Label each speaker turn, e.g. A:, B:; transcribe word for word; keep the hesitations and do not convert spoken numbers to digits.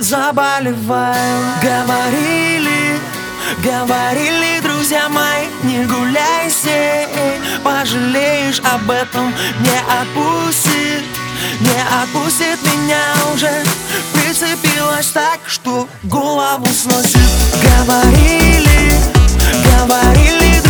A: заболеваю. Говорили, говорили друзья мои, не гуляй с ней, пожалеешь об этом. Не отпустит, не отпустит меня уже, прицепилась так, что голову сносит. Говорили, говорили